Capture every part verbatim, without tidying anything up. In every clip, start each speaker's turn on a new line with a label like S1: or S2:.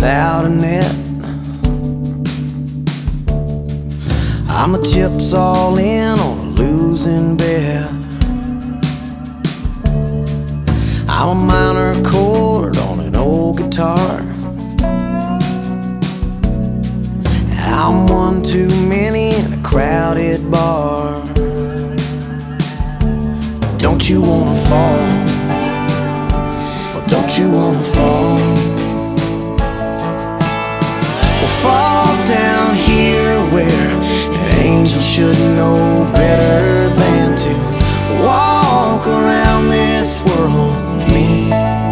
S1: without a net. I'm a chips all in on a losing bet. I'm a minor chord on an old guitar. I'm one too many in a crowded bar. Don't you wanna fall? Well, don't you wanna fall? Well, fall down here where an angel should know better than to walk around this world with me.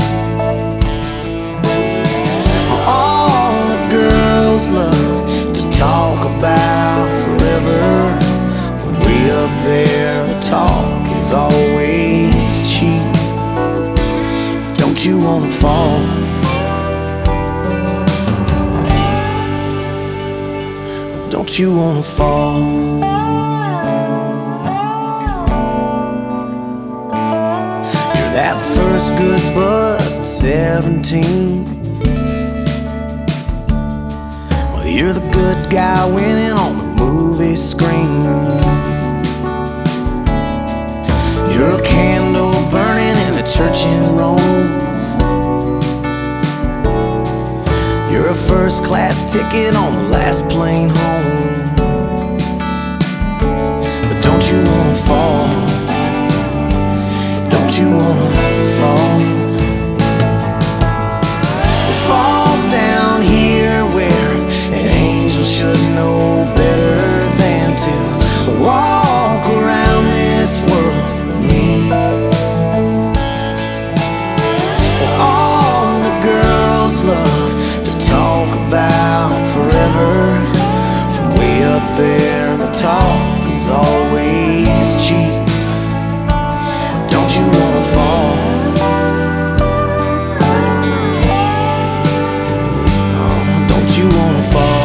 S1: All the girls love to talk about forever. From way up there, the talk is always cheap. Don't you wanna fall? Don't you wanna fall? You're that first good buzz at seventeen. Well, you're the good guy winning on the movie screen. You're a candle burning in a church in Rome. You're a first class ticket on the last plane home. But don't you wanna fall? Don't you wanna fall? Fall down here where an angel should know better than to walk around this world with me. All the girls love talk about forever. From way up there, the talk is always cheap. Don't you wanna fall? Oh, don't you wanna fall?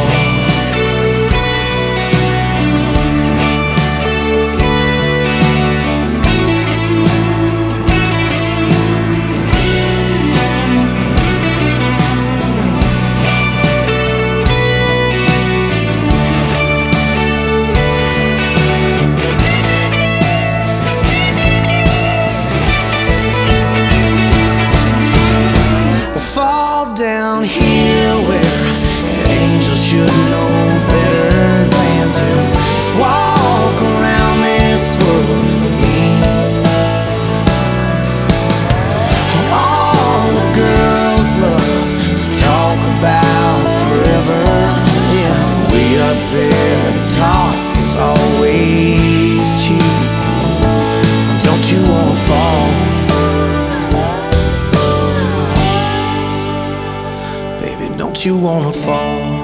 S1: Fall down here where an angel should know better than to just walk around this world with me. All the girls love to talk about forever. Yeah, from way up there, the talk is always cheap. Don't you wanna fall? Don't you wanna fall?